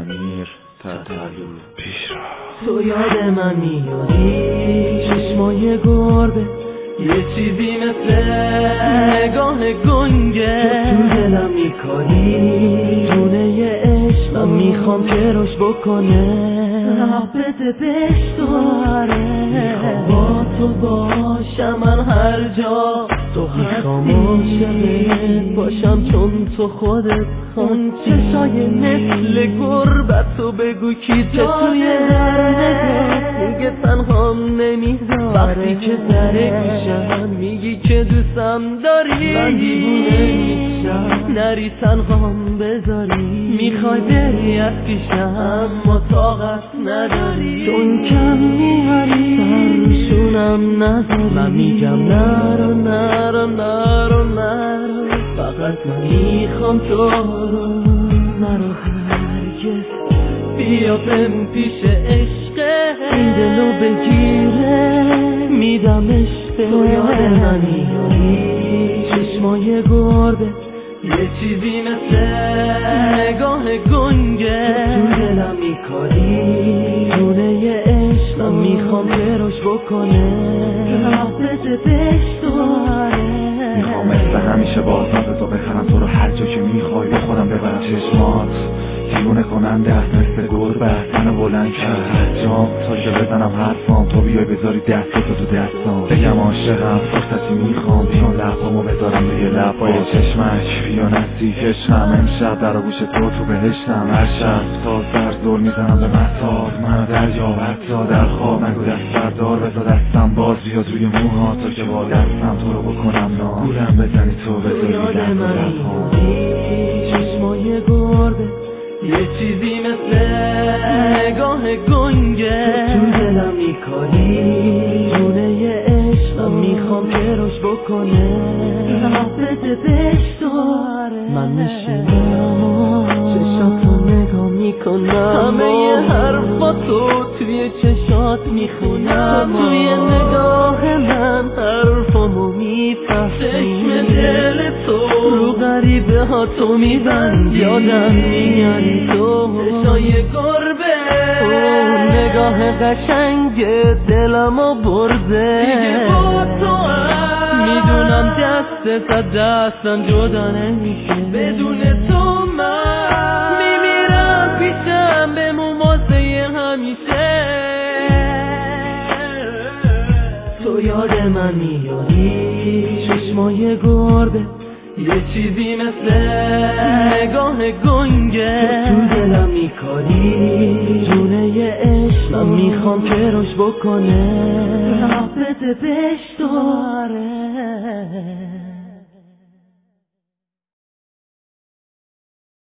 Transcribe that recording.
امیر تطلو پیش را. تو یاد من میاری چشمای گربه، یه چیزی مثل نگاه گنگه تو دلم میکاری جونه عشق، من میخوام که روش بکنه رابطه بشتاره. میخوام با تو باشم من هر جا تو میخوام عاشقت باشم چون تو خودت خون چشای مثل گربتو بگو کی توی نگاه میگه تنهام نمیذاره. وقتی که سر گوشم میگی که دوستم داری من دیوونه میشم نری تنهام بذاری. میخوای بری از پیشم اما طاقت نداری چون کم میاری سرشونم نذاری. من میگم نرو نرو نرو نرو فقط من میخوام تو رو نرو هرگز بیا بهم پیش عشقه این دلو بگیره میدمش به تو یاد من میاری چشمای گربه، یه چیزی مثل نگاه گنگه تو دلم میکاری جونه عشق، من میخوام که روش بکنه رابطه بشتاره. میخوام مثل همیشه بازناز تو بخرم تو رو هر جا که میخوای به خودم ببرم چشمات دیوونه کنم دست مثل گربه منو بلند کرد جام تا که بزنم حرفام تو بیای بذاری دست تو دستام بگم عاشقم فرصتی میخوام بیان لبامو بذارم روی لبای چشمک بیا نزدیک عشقم امشب در آغوش تو بهشتم هر شب تا سر زور میزنم به مطار منو دریا حتی در خواب نگو دست بردار بذار دستم باز بیاد روی موها تا که با دستم تو رو بکنم نام گولم بزنی تو بذاری لبام چشمای گربه، یه چیزی مثل نگاه گنگه تو دلم میکاری جونه عشق، من میخوام که روش بکنه رابطه بشتاره. من میشینم و چشاتو نگاه میکنم همه حرفاتو توی چشات میخونم توی نگاه من حرفامو میفهمی چشم دل تو رو غریبه ها تو میبند یادم میاری تو چشای گربه نگاه قشنگ دلمو برده دیگه با تو میدونم دست تا دستم جدا نمیشه بدون تو من میمیرم پیشم بمون واسه همیشه. تو یاد من میاری چشمای گربه، یه چیزی مثل نگاه گنگه تو دلم میکاری جونه عشق، من میخوام که روش بکنه رابطه بشتاره.